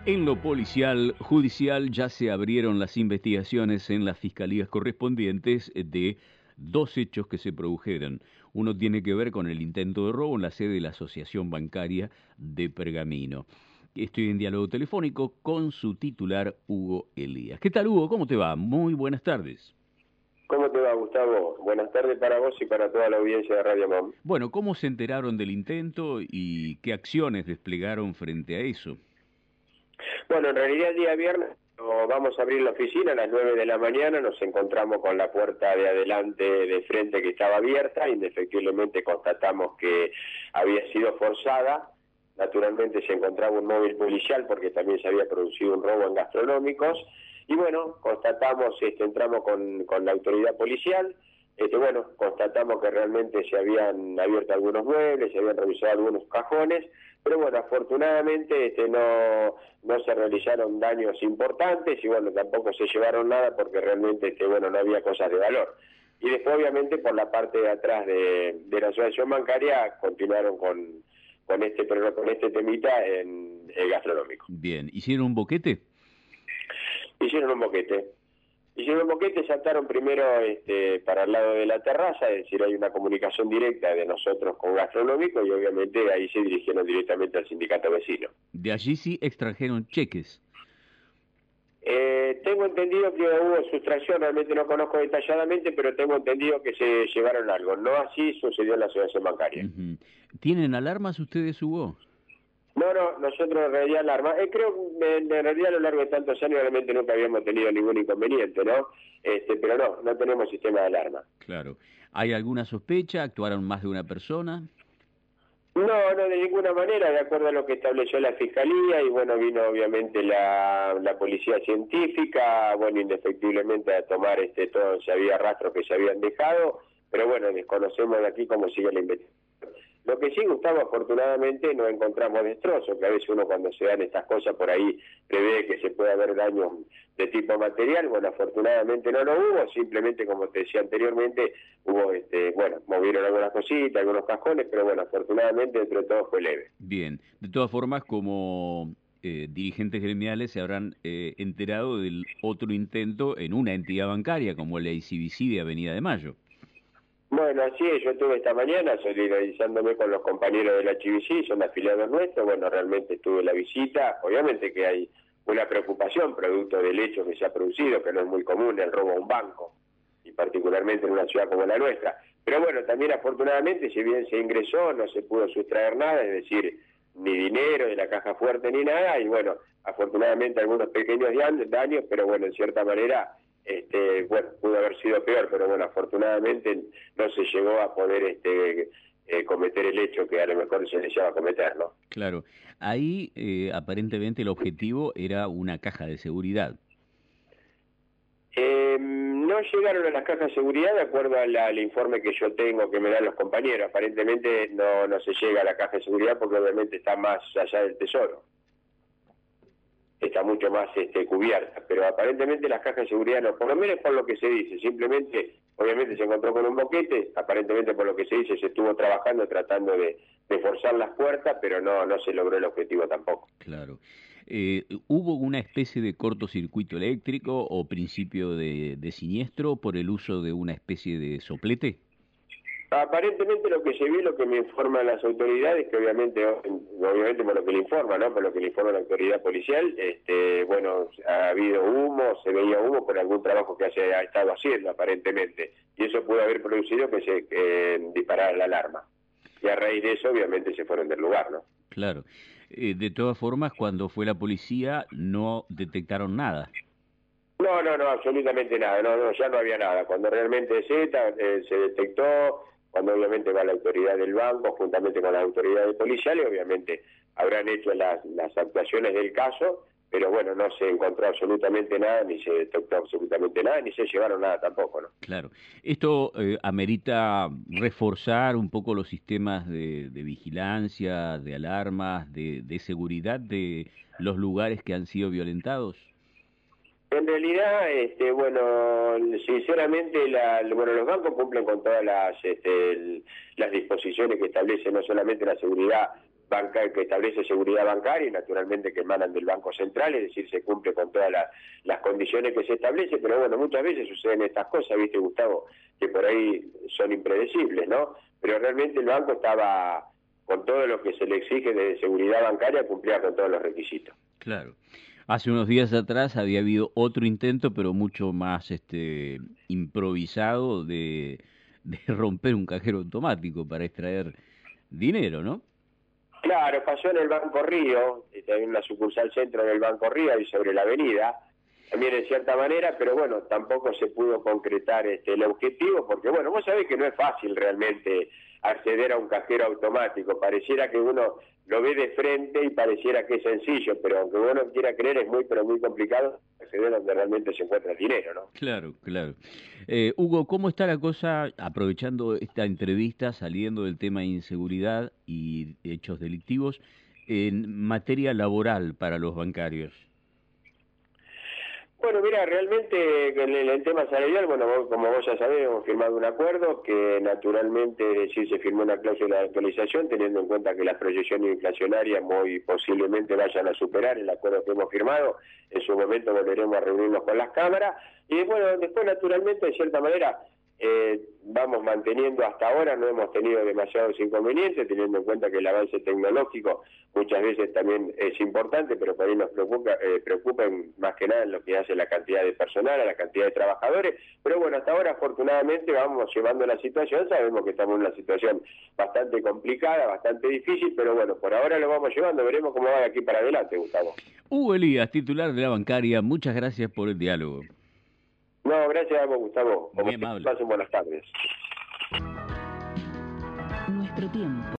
En lo policial, judicial, ya se abrieron las investigaciones en las fiscalías correspondientes de dos hechos que se produjeron. Uno tiene que ver con el intento de robo en la sede de la Asociación Bancaria de Pergamino. Estoy en diálogo telefónico con su titular, Hugo Elías. ¿Qué tal, Hugo? ¿Cómo te va? Muy buenas tardes. ¿Cómo te va, Gustavo? Buenas tardes para vos y para toda la audiencia de Radio MOM. Bueno, ¿cómo se enteraron del intento y qué acciones desplegaron frente a eso? Bueno, en realidad el día viernes vamos a abrir la oficina a las 9 de la mañana, nos encontramos con la puerta de adelante de frente que estaba abierta, indefectiblemente constatamos que había sido forzada, naturalmente se encontraba un móvil policial porque también se había producido un robo en gastronómicos, y bueno, constatamos, entramos con la autoridad policial, constatamos que realmente se habían abierto algunos muebles, se habían revisado algunos cajones, pero bueno, afortunadamente no se realizaron daños importantes y bueno, tampoco se llevaron nada porque realmente no había cosas de valor. Y después obviamente por la parte de atrás de la asociación bancaria continuaron con este temita en el gastronómico. Bien, ¿hicieron un boquete? Hicieron un boquete, saltaron primero para el lado de la terraza, es decir, hay una comunicación directa de nosotros con Gastronómico y obviamente ahí se dirigieron directamente al sindicato vecino. De allí sí extrajeron cheques. Tengo entendido que hubo sustracción, realmente no conozco detalladamente, pero tengo entendido que se llevaron algo. No así sucedió en la asociación bancaria. Uh-huh. ¿Tienen alarmas ustedes, Hugo? No, nosotros en realidad alarma. Creo que en realidad a lo largo de tantos años realmente nunca habíamos tenido ningún inconveniente, ¿no? Pero no tenemos sistema de alarma. Claro. ¿Hay alguna sospecha? ¿Actuaron más de una persona? No, de ninguna manera, de acuerdo a lo que estableció la Fiscalía, y bueno, vino obviamente la Policía Científica, bueno, indefectiblemente a tomar todo, si había rastros que se habían dejado, pero bueno, desconocemos de aquí cómo sigue la investigación. Lo que sí, Gustavo, afortunadamente no encontramos destrozos, que a veces uno cuando se dan estas cosas por ahí prevé que se puede haber daños de tipo material. Bueno, afortunadamente no lo hubo, simplemente como te decía anteriormente, hubo, movieron algunas cositas, algunos cajones, pero bueno, afortunadamente entre todo fue leve. Bien, de todas formas, como dirigentes gremiales se habrán enterado del otro intento en una entidad bancaria como la ICBC de Avenida de Mayo. Bueno, así es, yo estuve esta mañana solidarizándome con los compañeros de la HBC, son afiliados nuestros, bueno, realmente estuve en la visita, obviamente que hay una preocupación producto del hecho que se ha producido, que no es muy común, el robo a un banco, y particularmente en una ciudad como la nuestra. Pero bueno, también afortunadamente, si bien se ingresó, no se pudo sustraer nada, es decir, ni dinero de la caja fuerte ni nada, y bueno, afortunadamente algunos pequeños daños, pero bueno, en cierta manera pudo haber sido peor, pero bueno, afortunadamente no se llegó a poder cometer el hecho que a lo mejor se deseaba cometer, ¿no? Claro, ahí aparentemente el objetivo era una caja de seguridad. No llegaron a las cajas de seguridad de acuerdo al informe que yo tengo, que me dan los compañeros. Aparentemente no se llega a la caja de seguridad porque obviamente está más allá del tesoro. Está mucho más cubierta, pero aparentemente las cajas de seguridad no, por lo menos por lo que se dice, simplemente, obviamente se encontró con un boquete, aparentemente por lo que se dice se estuvo trabajando, tratando de forzar las puertas, pero no se logró el objetivo tampoco. Claro. ¿Hubo una especie de cortocircuito eléctrico o principio de siniestro por el uso de una especie de soplete? Aparentemente lo que se vio, lo que me informan las autoridades, que obviamente por lo que le informan, ¿no? Por lo que le informa la autoridad policial, ha habido humo, se veía humo por algún trabajo que se ha estado haciendo aparentemente, y eso pudo haber producido que se disparara la alarma. Y a raíz de eso, obviamente, se fueron del lugar, ¿no? Claro. De todas formas, cuando fue la policía, no detectaron nada. No, absolutamente nada, ya no había nada. Cuando realmente se detectó, cuando obviamente va la autoridad del banco, juntamente con las autoridades policiales, obviamente habrán hecho las actuaciones del caso, pero bueno, no se encontró absolutamente nada, ni se detectó absolutamente nada, ni se llevaron nada tampoco, ¿no? Claro. Esto amerita reforzar un poco los sistemas de vigilancia, de alarmas, de seguridad de los lugares que han sido violentados. En realidad, sinceramente, los bancos cumplen con todas las disposiciones que establece no solamente la seguridad que establece seguridad bancaria y naturalmente que emanan del Banco Central, es decir, se cumple con todas las condiciones que se establece, pero bueno, muchas veces suceden estas cosas, viste, Gustavo, que por ahí son impredecibles, ¿no? Pero realmente el banco estaba con todo lo que se le exige de seguridad bancaria, cumplía con todos los requisitos. Claro. Hace unos días atrás había habido otro intento, pero mucho más improvisado, de romper un cajero automático para extraer dinero, ¿no? Claro, pasó en el Banco Río, hay una sucursal centro en el Banco Río y sobre la avenida, también en cierta manera, pero bueno, tampoco se pudo concretar el objetivo, porque bueno, vos sabés que no es fácil realmente acceder a un cajero automático, pareciera que uno lo ve de frente y pareciera que es sencillo, pero aunque uno quiera creer es muy, pero muy complicado acceder donde realmente se encuentra el dinero, ¿no? Claro, claro. Hugo, ¿cómo está la cosa, aprovechando esta entrevista, saliendo del tema de inseguridad y hechos delictivos, en materia laboral para los bancarios? Bueno, mira, realmente en el tema salarial, bueno, como vos ya sabés, hemos firmado un acuerdo que naturalmente, es decir, se firmó una cláusula de actualización, teniendo en cuenta que las proyecciones inflacionarias muy posiblemente vayan a superar el acuerdo que hemos firmado. En su momento volveremos a reunirnos con las cámaras y bueno, después naturalmente, de cierta manera, vamos manteniendo hasta ahora, no hemos tenido demasiados inconvenientes, teniendo en cuenta que el avance tecnológico muchas veces también es importante, pero por ahí nos preocupa más que nada en lo que hace la cantidad de personal, a la cantidad de trabajadores, pero bueno, hasta ahora afortunadamente vamos llevando la situación, sabemos que estamos en una situación bastante complicada, bastante difícil, pero bueno, por ahora lo vamos llevando, veremos cómo va de aquí para adelante, Gustavo. Hugo Elías, titular de la bancaria, muchas gracias por el diálogo. No, gracias a vos, Gustavo. Muy amable. Pasen buenas tardes. Nuestro tiempo.